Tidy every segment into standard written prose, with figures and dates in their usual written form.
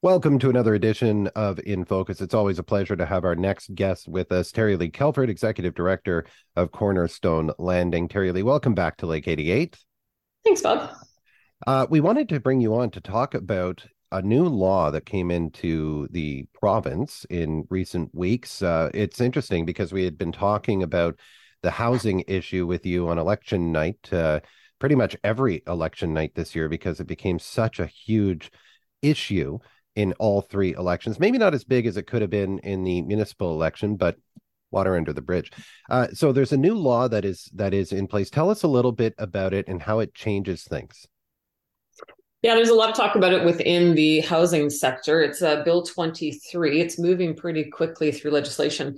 Welcome to another edition of In Focus. It's always a pleasure to have our next guest with us, Terry-Lee Kelford, Executive Director of Cornerstone Landing. Terry-Lee, welcome back to Lake 88. Thanks, Bob. We wanted to bring you on to talk about a new law that came into the province in recent weeks. It's interesting because we had been talking about the housing issue with you on election night, pretty much every election night this year, because it became such a huge issue in all three elections. Maybe not as big as it could have been in the municipal election, but water under the bridge. So there's a new law that is in place. Tell us a little bit about it and how it changes things. Yeah, there's a lot of talk about it within the housing sector. It's Bill 23. It's moving pretty quickly through legislation,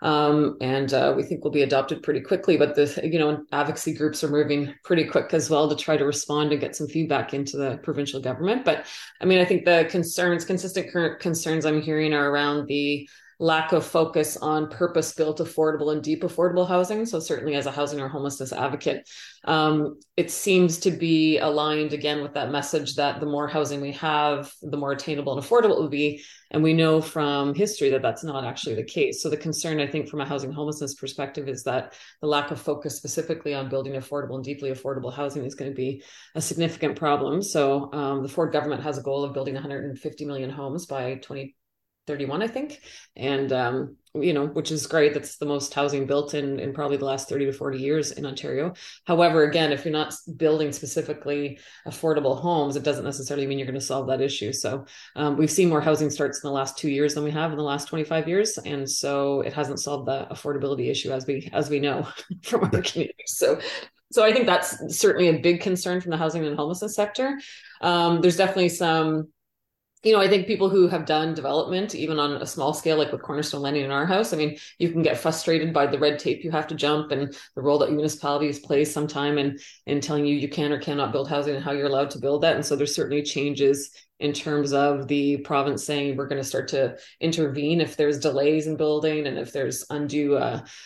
and we think will be adopted pretty quickly. But the advocacy groups are moving pretty quick as well to try to respond and get some feedback into the provincial government. But I mean, I think the consistent current concerns I'm hearing are around the lack of focus on purpose-built, affordable, and deep affordable housing. So certainly as a housing or homelessness advocate, it seems to be aligned again with that message that the more housing we have, the more attainable and affordable it will be. And we know from history that that's not actually the case. So the concern, I think, from a housing homelessness perspective is that the lack of focus specifically on building affordable and deeply affordable housing is going to be a significant problem. So the Ford government has a goal of building 150 million homes by 2031, I think. And, which is great. That's the most housing built in probably the last 30 to 40 years in Ontario. However, again, if you're not building specifically affordable homes, it doesn't necessarily mean you're going to solve that issue. So we've seen more housing starts in the last 2 years than we have in the last 25 years. And so it hasn't solved the affordability issue as we know from other communities. So I think that's certainly a big concern from the housing and homelessness sector. There's definitely some I think people who have done development, even on a small scale, like with Cornerstone Landing in our house, I mean, you can get frustrated by the red tape you have to jump and the role that municipalities play sometime in telling you can or cannot build housing and how you're allowed to build that. And so there's certainly changes in terms of the province saying we're going to start to intervene if there's delays in building and if there's undue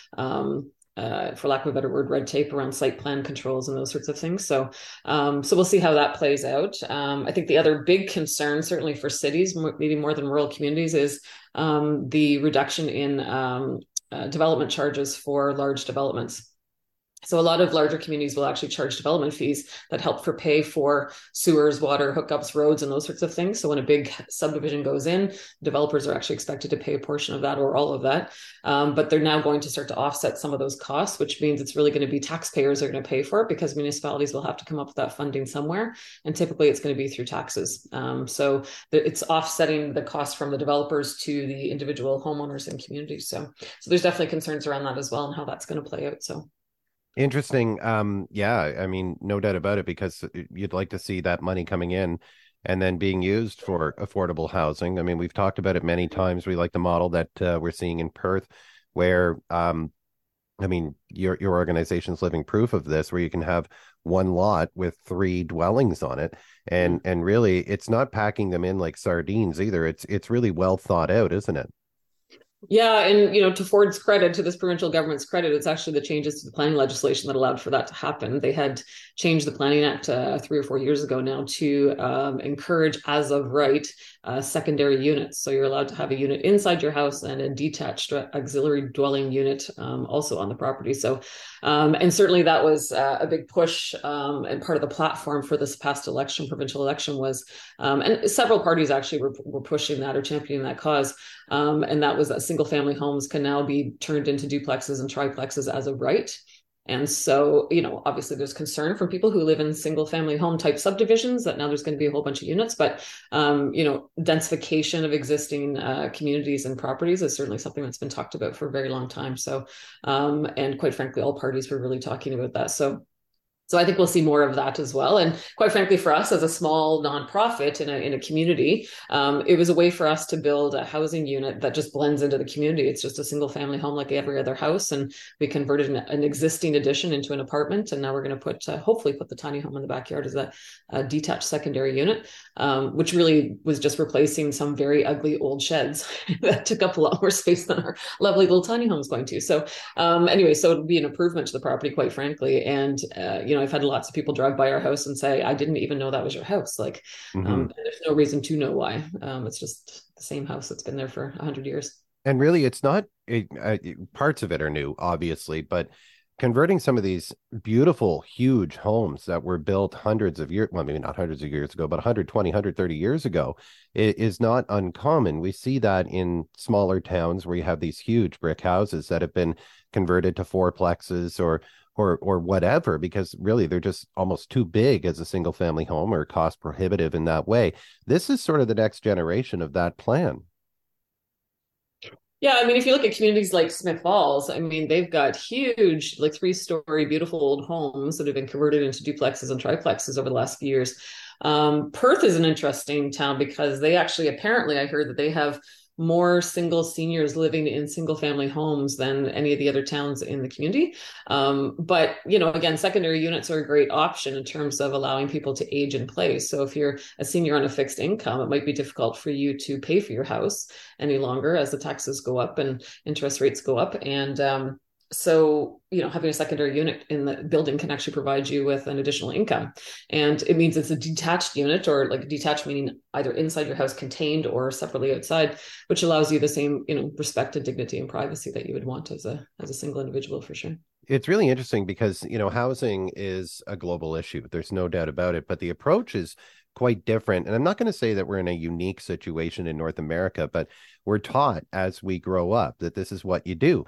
for lack of a better word, red tape around site plan controls and those sorts of things. So we'll see how that plays out. I think the other big concern, certainly for cities, maybe more than rural communities, is the reduction in development charges for large developments. So a lot of larger communities will actually charge development fees that help pay for sewers, water, hookups, roads, and those sorts of things. So when a big subdivision goes in, developers are actually expected to pay a portion of that or all of that. But they're now going to start to offset some of those costs, which means it's really going to be taxpayers are going to pay for it because municipalities will have to come up with that funding somewhere. And typically it's going to be through taxes. So it's offsetting the cost from the developers to the individual homeowners and communities. So there's definitely concerns around that as well and how that's going to play out. So. Interesting. Yeah, I mean, no doubt about it, because you'd like to see that money coming in and then being used for affordable housing. I mean, we've talked about it many times. We like the model that we're seeing in Perth, where I mean, your organization's living proof of this, where you can have one lot with three dwellings on it, and really, it's not packing them in like sardines either. It's really well thought out, isn't it? Yeah, and to Ford's credit, to this provincial government's credit, it's actually the changes to the planning legislation that allowed for that to happen. They had changed the Planning Act 3 or 4 years ago now to encourage, as of right, secondary units. So you're allowed to have a unit inside your house and a detached auxiliary dwelling unit also on the property. So, and certainly that was a big push and part of the platform for this past election, provincial election was, and several parties actually were pushing that or championing that cause. And that was that single family homes can now be turned into duplexes and triplexes as of right. And so, obviously there's concern from people who live in single family home type subdivisions that now there's going to be a whole bunch of units, but, densification of existing communities and properties is certainly something that's been talked about for a very long time. So, and quite frankly, all parties were really talking about that. So I think we'll see more of that as well. And quite frankly, for us as a small nonprofit in a community, it was a way for us to build a housing unit that just blends into the community. It's just a single family home like every other house. And we converted an existing addition into an apartment. And now we're going to hopefully put the tiny home in the backyard as a detached secondary unit, which really was just replacing some very ugly old sheds that took up a lot more space than our lovely little tiny home's going to. So anyway, so it'll be an improvement to the property, quite frankly. And, I've had lots of people drive by our house and say, I didn't even know that was your house. Like, Hmm. there's no reason to know why. It's just the same house that's been there for 100 years. And really, it's not parts of it are new, obviously, but converting some of these beautiful, huge homes that were built hundreds of years, well, maybe not hundreds of years ago, but 120, 130 years ago, is not uncommon. We see that in smaller towns where you have these huge brick houses that have been converted to fourplexes or whatever, because really they're just almost too big as a single family home or cost prohibitive in that way. This is sort of the next generation of that plan. Yeah, I mean, if you look at communities like Smith Falls, I mean, they've got huge, like 3-story, beautiful old homes that have been converted into duplexes and triplexes over the last few years. Perth is an interesting town because they actually, apparently, I heard that they have more single seniors living in single family homes than any of the other towns in the community. But, again, secondary units are a great option in terms of allowing people to age in place. So if you're a senior on a fixed income, it might be difficult for you to pay for your house any longer as the taxes go up and interest rates go up. And so, having a secondary unit in the building can actually provide you with an additional income. And it means it's a detached unit, or like detached meaning either inside your house contained or separately outside, which allows you the same, respect and dignity and privacy that you would want as a single individual, for sure. It's really interesting because, housing is a global issue. There's no doubt about it, but the approach is quite different. And I'm not going to say that we're in a unique situation in North America, but we're taught as we grow up that this is what you do.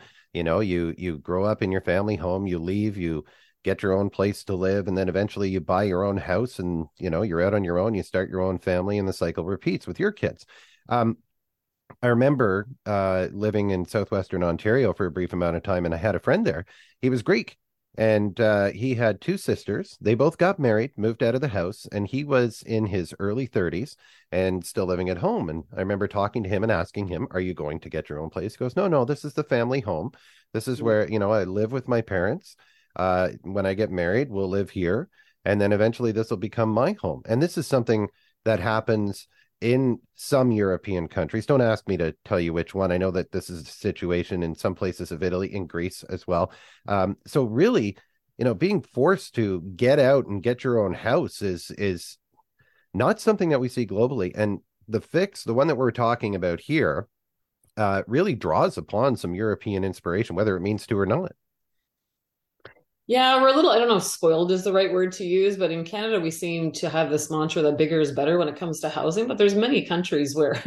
You grow up in your family home, you leave, you get your own place to live, and then eventually you buy your own house and, you're out on your own, you start your own family, and the cycle repeats with your kids. Um, I remember living in southwestern Ontario for a brief amount of time, and I had a friend there. He was Greek, and he had two sisters. They both got married, moved out of the house, and he was in his early 30s and still living at home. And I remember talking to him and asking him, "Are you going to get your own place?" He goes, "No, no, this is the family home. This is where, I live with my parents. When I get married, we'll live here, and then eventually this will become my home." And this is something that happens in some European countries. Don't ask me to tell you which one. I know that this is a situation in some places of Italy, in Greece as well. So really, being forced to get out and get your own house is not something that we see globally. And the fix, the one that we're talking about here, really draws upon some European inspiration, whether it means to or not. Yeah, we're a little, I don't know if spoiled is the right word to use, but in Canada, we seem to have this mantra that bigger is better when it comes to housing. But there's many countries where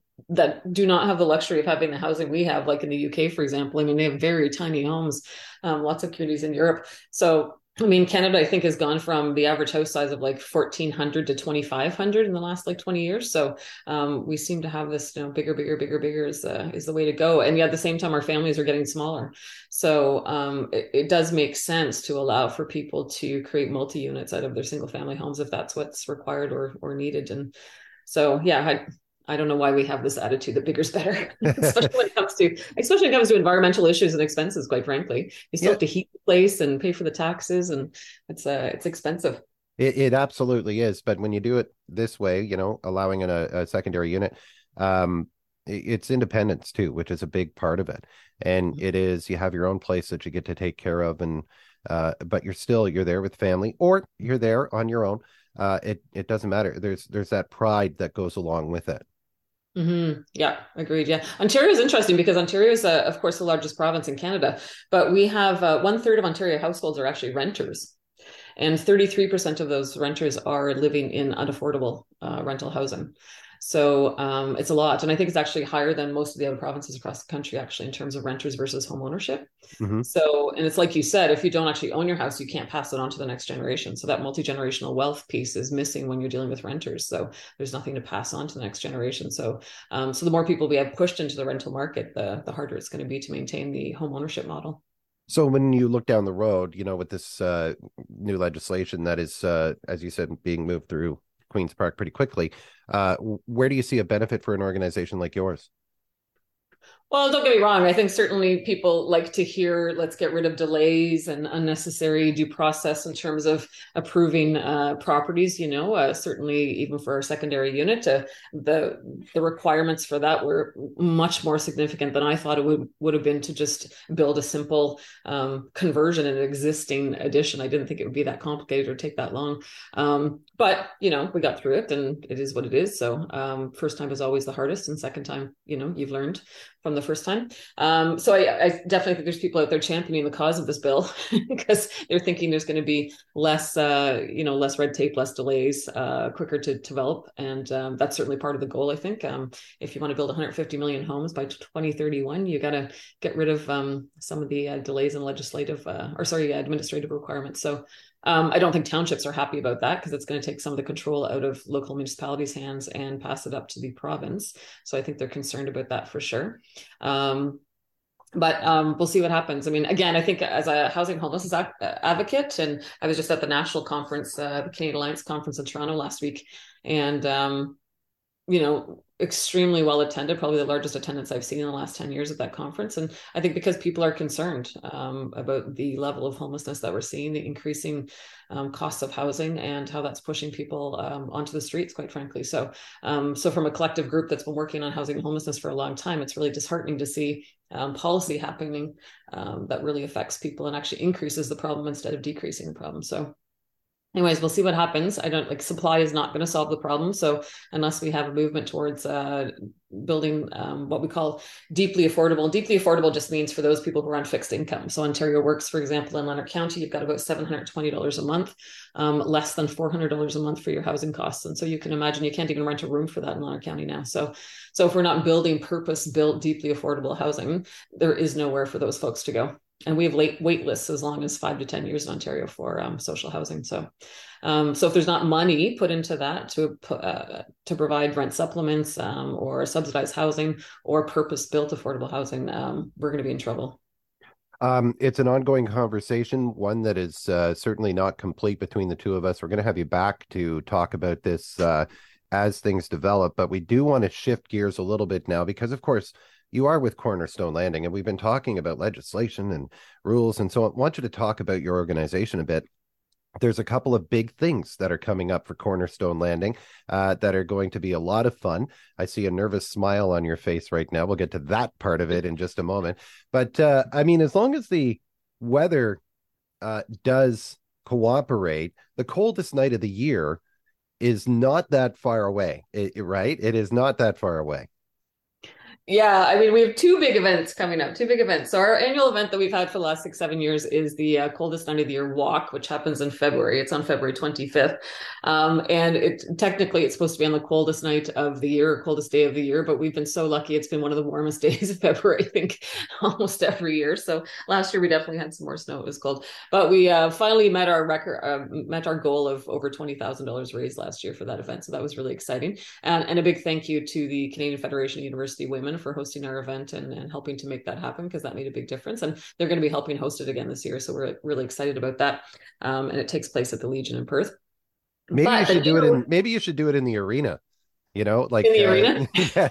that do not have the luxury of having the housing we have, like in the UK, for example. I mean, they have very tiny homes, lots of communities in Europe. So, I mean, Canada, I think, has gone from the average house size of like 1,400 to 2,500 in the last like 20 years. So we seem to have this, bigger, bigger, bigger, bigger is the way to go. And yet at the same time, our families are getting smaller. So it does make sense to allow for people to create multi-units out of their single family homes if that's what's required or needed. And so, yeah, I don't know why we have this attitude that bigger's better, especially when it comes to environmental issues and expenses. Quite frankly, you still Yeah, have to heat the place and pay for the taxes, and it's expensive. it absolutely is. But when you do it this way, allowing in a secondary unit, it's independence too, which is a big part of it. And it is, you have your own place that you get to take care of, and but you're there with family, or you're there on your own. It doesn't matter. There's that pride that goes along with it. Yeah, agreed. Yeah, Ontario is interesting because Ontario is, of course, the largest province in Canada, but we have 1/3 of Ontario households are actually renters, and 33% of those renters are living in unaffordable rental housing. So it's a lot. And I think it's actually higher than most of the other provinces across the country, actually, in terms of renters versus home ownership. Hmm. So, and it's like you said, if you don't actually own your house, you can't pass it on to the next generation. So that multi-generational wealth piece is missing when you're dealing with renters. So there's nothing to pass on to the next generation. So, so the more people we have pushed into the rental market, the harder it's going to be to maintain the home ownership model. So when you look down the road, with this new legislation that is, as you said, being moved through Queen's Park pretty quickly, where do you see a benefit for an organization like yours? Well, don't get me wrong. I think certainly people like to hear, let's get rid of delays and unnecessary due process in terms of approving properties. Certainly even for our secondary unit, the requirements for that were much more significant than I thought it would have been to just build a simple conversion in an existing addition. I didn't think it would be that complicated or take that long. But we got through it, and it is what it is. So first time is always the hardest, and second time, you've learned from the first time. So I definitely think there's people out there championing the cause of this bill because they're thinking there's going to be less, less red tape, less delays, quicker to develop. And that's certainly part of the goal, I think. If you want to build 150 million homes by 2031, you got to get rid of some of the delays in administrative requirements. So I don't think townships are happy about that because it's going to take some of the control out of local municipalities' hands and pass it up to the province. So I think they're concerned about that for sure. But we'll see what happens. I mean, again, I think as a housing homelessness advocate, and I was just at the national conference, the Canadian Alliance conference in Toronto last week, and extremely well attended, probably the largest attendance I've seen in the last 10 years at that conference. And I think because people are concerned about the level of homelessness that we're seeing, the increasing costs of housing, and how that's pushing people onto the streets, quite frankly. So from a collective group that's been working on housing and homelessness for a long time, it's really disheartening to see policy happening that really affects people and actually increases the problem instead of decreasing the problem. So anyways, we'll see what happens. Supply is not going to solve the problem. So unless we have a movement towards building what we call deeply affordable. Deeply affordable just means for those people who are on fixed income. So Ontario Works, for example, in Lanark County, you've got about $720 a month, less than $400 a month for your housing costs. And so you can imagine you can't even rent a room for that in Lanark County now. So if we're not building purpose-built, deeply affordable housing, there is nowhere for those folks to go. And we have wait lists as long as 5 to 10 years in Ontario for social housing. So if there's not money put into that to provide rent supplements or subsidized housing or purpose-built affordable housing, we're going to be in trouble. It's an ongoing conversation, one that is certainly not complete between the two of us. We're going to have you back to talk about this as things develop, but we do want to shift gears a little bit now because, of course, you are with Cornerstone Landing, and we've been talking about legislation and rules and so on. I want you to talk about your organization a bit. There's a couple of big things that are coming up for Cornerstone Landing that are going to be a lot of fun. I see a nervous smile on your face right now. We'll get to that part of it in just a moment. But I mean, as long as the weather does cooperate, the coldest night of the year is not that far away, right? It is not that far away. Yeah, I mean, we have two big events coming up, two big events. So our annual event that we've had for the last 6, 7 years is the Coldest Night of the Year Walk, which happens in February. It's on February 25th. And technically it's supposed to be on the coldest night of the year, or coldest day of the year, but we've been so lucky. It's been one of the warmest days of February, I think, almost every year. So last year we definitely had some more snow. It was cold, but we finally met our goal of over $20,000 raised last year for that event. So that was really exciting. And a big thank you to the Canadian Federation of University Women for hosting our event and helping to make that happen, because that made a big difference. And they're going to be helping host it again this year. So we're really excited about that. And it takes place at the Legion in Perth. Maybe you should do it in the arena, like in the arena.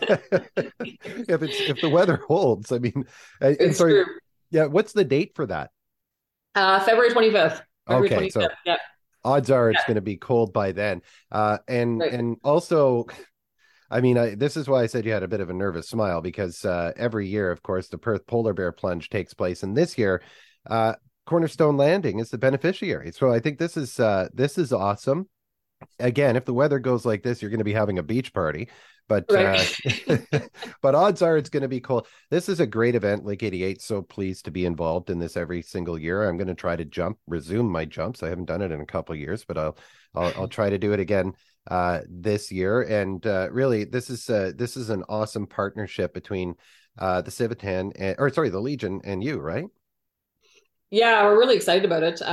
if the weather holds. I mean, it's true. Yeah. What's the date for that? February 25th. February 25th. So yeah. Odds are it's going to be cold by then. And also, I mean, this is why I said you had a bit of a nervous smile, because every year, of course, the Perth Polar Bear Plunge takes place. And this year, Cornerstone Landing is the beneficiary. So I think this is awesome. Again, if the weather goes like this, you're going to be having a beach party. But right. but odds are it's going to be cold. This is a great event. Lake 88, so pleased to be involved in this every single year. I'm going to try to resume my jumps. I haven't done it in a couple of years, but I'll try to do it again this year. And really, this is an awesome partnership between the Civitan the Legion and you, right? Yeah, we're really excited about it.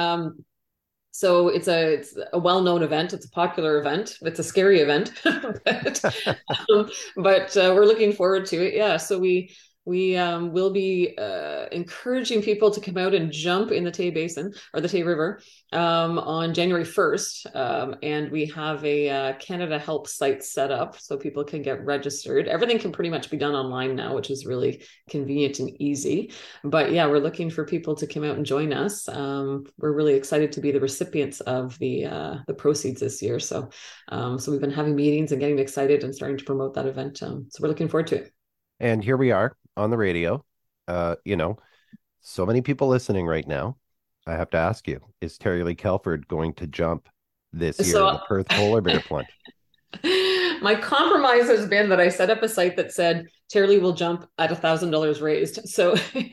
So it's a well-known event. It's a popular event. It's a scary event, but we're looking forward to it. Yeah. So we We will be encouraging people to come out and jump in the Tay Basin or the Tay River on January 1st. And we have a Canada Help site set up so people can get registered. Everything can pretty much be done online now, which is really convenient and easy. But yeah, we're looking for people to come out and join us. We're really excited to be the recipients of the proceeds this year. So we've been having meetings and getting excited and starting to promote that event. So we're looking forward to it. And here we are on the radio. You know, so many people listening right now. I have to ask you, is Terry Lee Kelford going to jump this year in So the Perth Polar Bear Plunge? my compromise has been that I set up a site that said Terry will jump at $1,000 raised. So,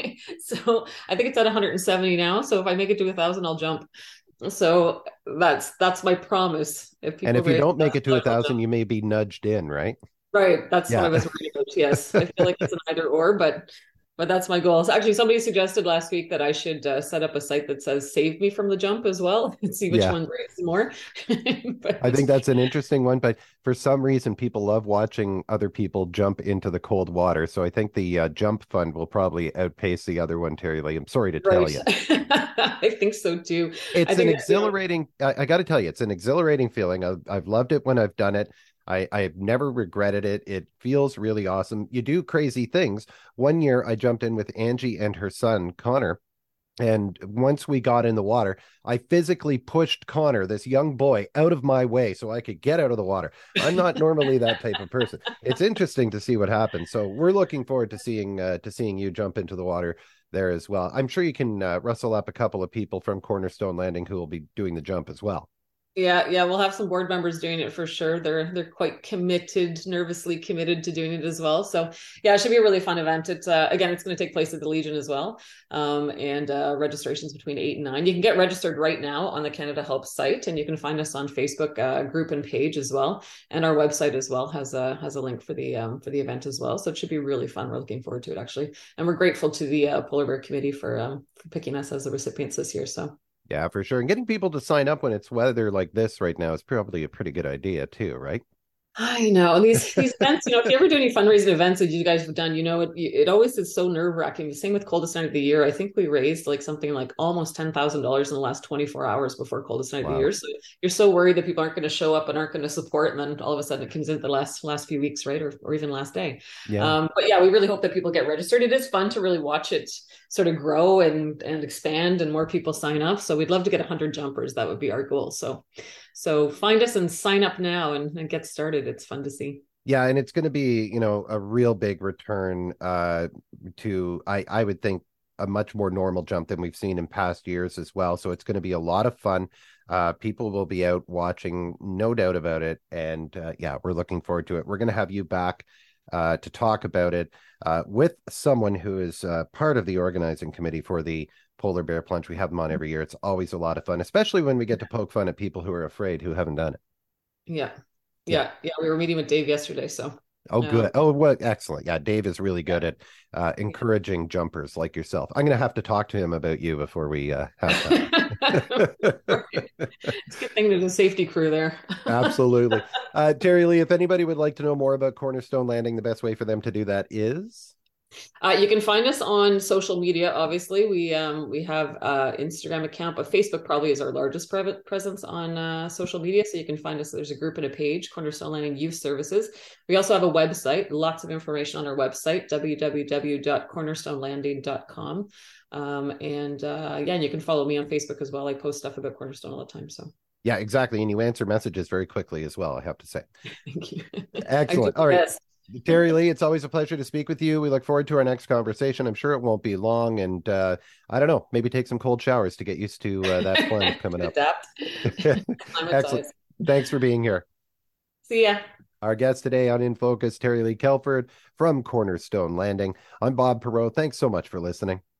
so I think it's at 170 now. So if I make it to 1,000, I'll jump. So that's my promise. If And people if you raise don't make it to $1,000, I'll jump. 1,000, you may be nudged in, right? Right. That's what I Yeah. was worried about. Yes. I feel like it's an either or, but that's my goal. So actually, somebody suggested last week that I should set up a site that says "Save me from the jump" as well, and see which Yeah. one raises more. I But think that's an interesting one, but for some reason, people love watching other people jump into the cold water. So I think the jump fund will probably outpace the other one, Terry Lee. I'm sorry to tell right, you. I think so too. I It's an think exhilarating, I got to tell you, it's an exhilarating feeling. I've loved it when I've done it. I've never regretted it. It feels really awesome. You do crazy things. One year I jumped in with Angie and her son, Connor. And once we got in the water, I physically pushed Connor, this young boy, out of my way so I could get out of the water. I'm not normally that type of person. It's interesting to see what happens. So we're looking forward to seeing you jump into the water there as well. I'm sure you can rustle up a couple of people from Cornerstone Landing who will be doing the jump as well. yeah, we'll have some board members doing it for sure. They're quite committed, nervously committed to doing it as well. So yeah, it should be a really fun event. It's again, it's going to take place at the Legion as well, and registrations between 8 and 9. You can get registered right now on the Canada Help site, and you can find us on Facebook group and page as well, and our website as well has a link for the event as well. So it should be really fun. We're looking forward to it actually, and we're grateful to the Polar Bear Committee for picking us as the recipients this year. So. Yeah, for sure. And getting people to sign up when it's weather like this right now is probably a pretty good idea too, right? I know these events. If you ever do any fundraising events that you guys have done, it always is so nerve wracking. The same with coldest night of the year. I think we raised like something like almost $10,000 in the last 24 hours before coldest night of the Wow. year. So you're so worried that people aren't going to show up and aren't going to support, and then all of a sudden it comes in the last few weeks, right, or even last day. Yeah. But yeah, we really hope that people get registered. It is fun to really watch it sort of grow and expand, and more people sign up. So we'd love to get 100 jumpers. That would be our goal. So find us and sign up now and get started. It's fun to see. Yeah, and it's going to be, a real big return to I would think a much more normal jump than we've seen in past years as well. So it's going to be a lot of fun. People will be out watching, no doubt about it. And yeah, we're looking forward to it. We're going to have you back to talk about it with someone who is part of the organizing committee for the Polar Bear Plunge. We have them on every year. It's always a lot of fun, especially when we get to poke fun at people who are afraid, who haven't done it. Yeah. Yeah. Yeah. We were meeting with Dave yesterday. So Oh, um, good. Oh, what excellent. Yeah, Dave is really good at encouraging jumpers like yourself. I'm going to have to talk to him about you before we have that. it's a good thing there's a safety crew there. Absolutely. Terry Lee, if anybody would like to know more about Cornerstone Landing, the best way for them to do that is. You can find us on social media. Obviously, we have Instagram account, but Facebook probably is our largest presence on social media. So you can find us. There's a group and a page, Cornerstone Landing Youth Services. We also have a website. Lots of information on our website, www.cornerstonelanding.com. And and you can follow me on Facebook as well. I post stuff about Cornerstone all the time. So Yeah, exactly. And you answer messages very quickly as well, I have to say. thank you. I do Excellent. All my right. best. Terry Lee, it's always a pleasure to speak with you. We look forward to our next conversation. I'm sure it won't be long. And I don't know, maybe take some cold showers to get used to that plunge coming up. Adapt. Excellent. Thanks for being here. See ya. Our guest today on In Focus, Terry Lee Kelford from Cornerstone Landing. I'm Bob Perot. Thanks so much for listening.